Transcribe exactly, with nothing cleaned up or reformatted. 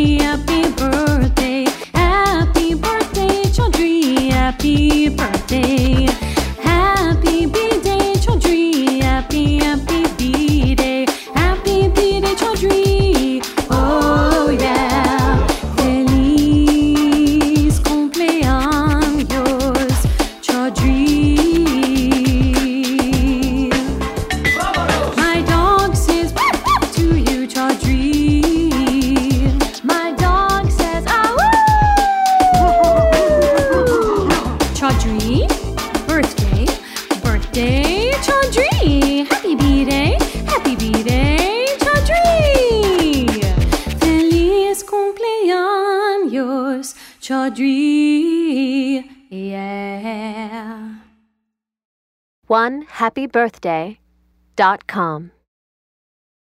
Chaudhry, happy birthday. Happy birthday, Chaudhry, happy birthday. Happy B-Day, Chaudhry, happy, happy B-Day. Happy B-Day, Chaudhry, oh yeah. Feliz cumpleaños, Chaudhry. My dog says to you, Chaudhry. My dog says, ah woo! Chaudhry, birthday, birthday, Chaudhry. Happy B-Day, happy B-Day, Chaudhry. Feliz cumpleaños, Chaudhry, yeah. one happy birthday dot com